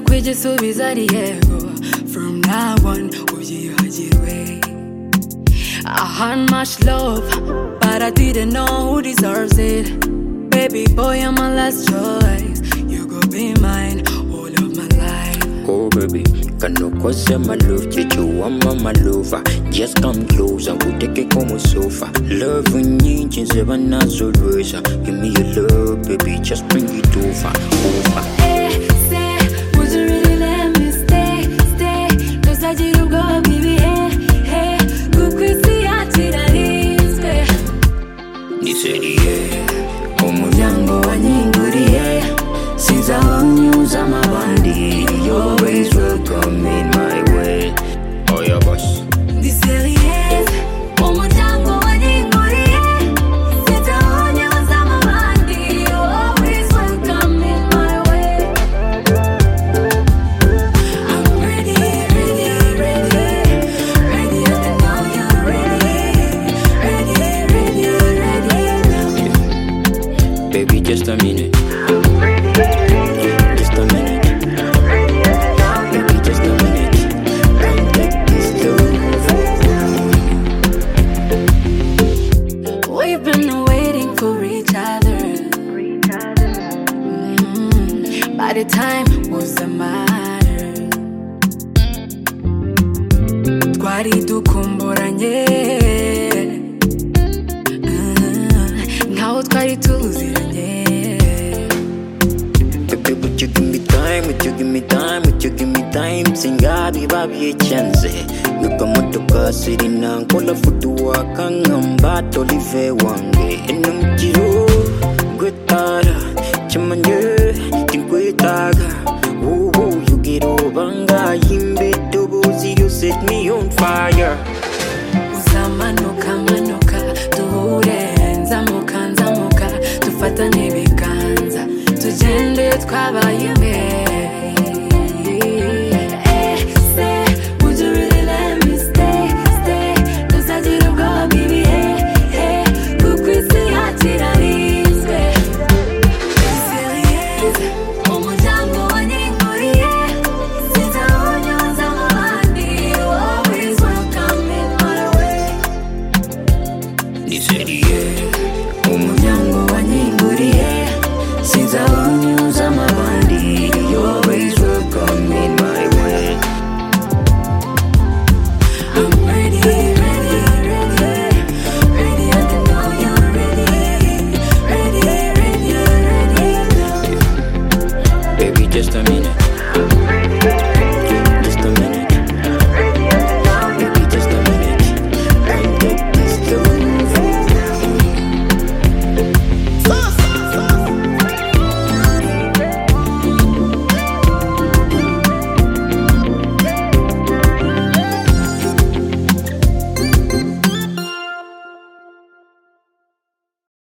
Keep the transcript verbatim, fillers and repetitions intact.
kwigisubiza ari yego. From now on ubyiyagirwe. I had much love, but I didn't know who deserves it. Baby boy, you're my last choice. You go be mine all of my life. Oh baby, can no cause my love, you you want my lover. Just come close and we'll take it como sofa. Love when you change the bananas always. Give me your love, baby, just bring it over, over. Hey, say, would you really let me stay, stay? Cause I didn't go, baby, hey, hey. Kukwisi atirarizwe. Niseriye, umuryango wanyinguriye. Since I news I'm a bandy, you always welcome in my way. Oh yeah, boss. Niseriye, umuryango wanyinguriye. Since I news I'm a bandy, you always welcome in my way. I'm ready, ready, ready. Ready, I know you're ready. Ready, ready, ready. Baby, just a minute. Just a minute. Baby, just a minute. Come take this love. We've been waiting for each other. Mm, by the time was the matter. Twari dukumburanye. Mm, nkaho twari tuziranye. Baby, would you give me time? Would you give me time? Would you give me time? Singabi babi a chance. Yuka motoka sirina nkola futu wakangamba tolive wange. Enum jiro gwetara chamanje tinkwetaga. Oh oh, you get over nga yimbe dobozi, you set me on fire. Uzamanuka manuka tuhure nzamuka nzamuka dufatane ibiganza tugende twabaye imwe. Eh, say, would you really let me stay, stay? Cause I didn't go, baby, hey, hey. Kukwisi atirarizwe. Serious, umuryango wanyinguriye. Since I knew I'm a bandy, you always welcome in my way. Niseriye, umuryango wanyinguriye. Since I knew I'm a bandy, you always welcome in my way. I'm ready, ready, ready. Ready, I know you're ready. Ready, ready, ready. Baby, just a minute.